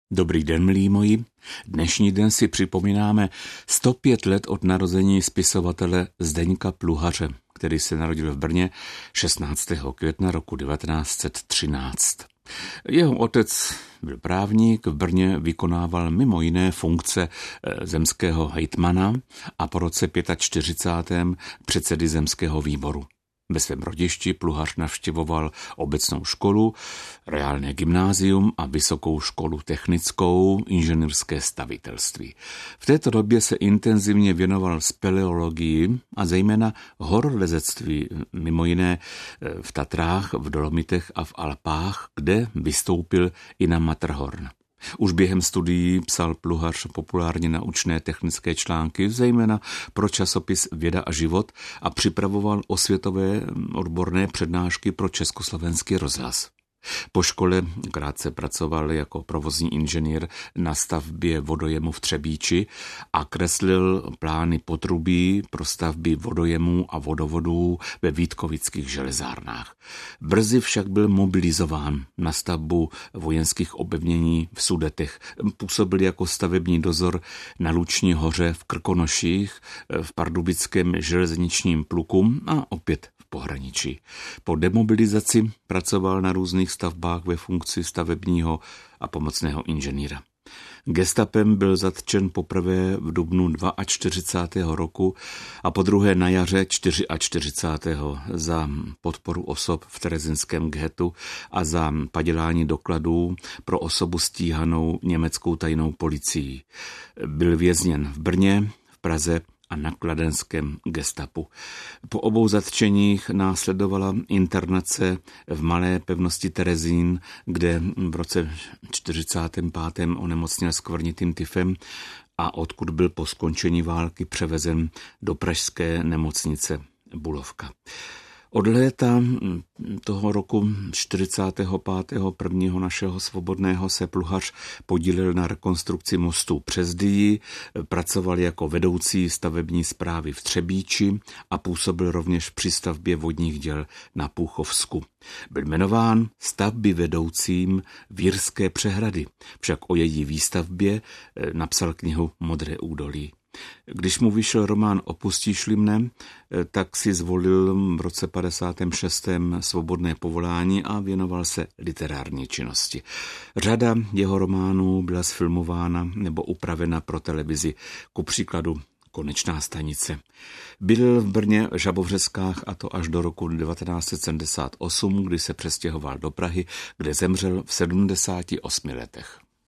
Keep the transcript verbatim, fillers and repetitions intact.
Dobrý den, milí moji. Dnešní den si připomínáme sto pět let od narození spisovatele Zdeňka Pluhaře, který se narodil v Brně šestnáctého května roku devatenáct set třináct. Jeho otec byl právník, v Brně vykonával mimo jiné funkce zemského hejtmana a po roce čtyřicátém pátém předsedy zemského výboru. Ve svém rodišti Pluhař navštěvoval obecnou školu, reálné gymnázium a vysokou školu technickou, inženýrské stavitelství. V této době se intenzivně věnoval speleologii a zejména horolezectví, mimo jiné v Tatrách, v Dolomitech a v Alpách, kde vystoupil i na Matterhorn. Už během studií psal Pluhař populárně naučné technické články, zejména pro časopis Věda a život, a připravoval osvětové odborné přednášky pro Československý rozhlas. Po škole krátce pracoval jako provozní inženýr na stavbě vodojemu v Třebíči a kreslil plány potrubí pro stavby vodojemů a vodovodů ve vítkovických železárnách. Brzy však byl mobilizován na stavbu vojenských opevnění v Sudetech. Působil jako stavební dozor na Luční hoře v Krkonoších, v pardubickém železničním pluku a opět v pohraničí. Po demobilizaci pracoval na různých stavbách ve funkci stavebního a pomocného inženýra. Gestapem byl zatčen poprvé v dubnu čtyřicátého druhého roku a podruhé na jaře čtyřicátého čtvrtého za podporu osob v terezínském ghettu a za padělání dokladů pro osobu stíhanou německou tajnou policií. Byl vězněn v Brně, v Praze a na kladenském gestapu. Po obou zatčeních následovala internace v malé pevnosti Terezín, kde v roce čtyřicátém pátém onemocněl skvrnitým tyfem a odkud byl po skončení války převezen do pražské nemocnice Bulovka. Od léta toho roku čtyřicátého pátého prvního našeho svobodného se Pluhař podílel na rekonstrukci mostu přes Dyji, pracoval jako vedoucí stavební správy v Třebíči a působil rovněž při stavbě vodních děl na Půchovsku. Byl jmenován stavby vedoucím Vírské přehrady, však o její výstavbě napsal knihu Modré údolí. Když mu vyšel román Opustíš-li mne, tak si zvolil v roce padesátém šestém svobodné povolání a věnoval se literární činnosti. Řada jeho románů byla sfilmována nebo upravena pro televizi, ku příkladu Konečná stanice. Bydlel v Brně Žabovřeskách a to až do roku devatenáct set sedmdesát osm, kdy se přestěhoval do Prahy, kde zemřel v sedmdesáti osmi letech.